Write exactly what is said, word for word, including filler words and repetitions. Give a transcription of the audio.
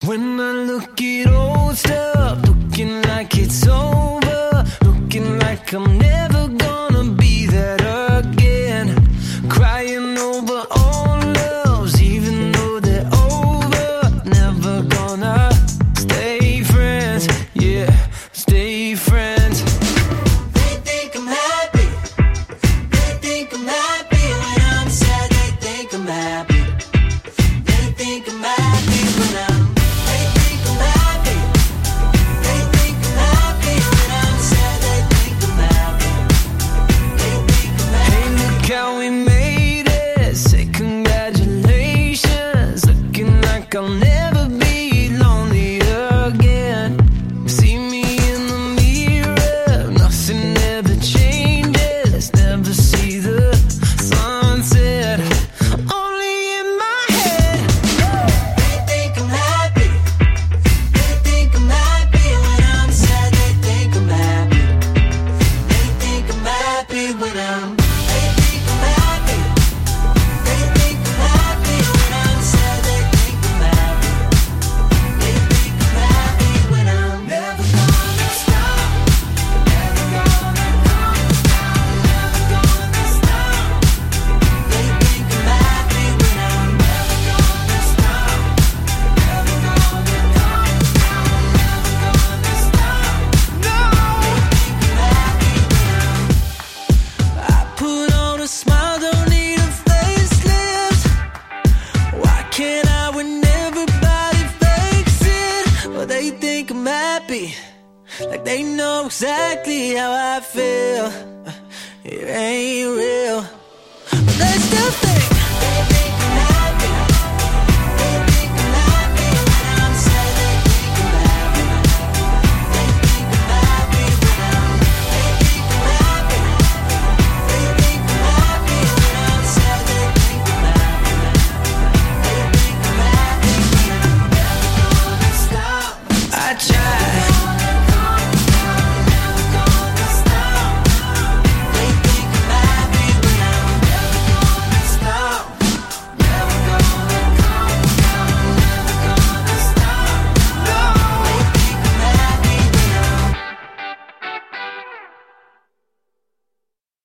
When I look at old stuff, looking like it's over, looking like I'm never gonna be that again, crying over all loves, even though they're over, never gonna stay friends, yeah, stay friends. They think I'm happy, they think I'm happy when I'm sad, they think I'm happy, they think I'm happy when I'm how we made it, say congratulations, looking like I'll never be lonely again. See me in the mirror, nothing ever changes, never see the sunset, only in my head. They think I'm happy, they think I'm happy when I'm sad, they think I'm happy, they think I'm happy when I'm like they know exactly how I feel. It ain't real, but they still think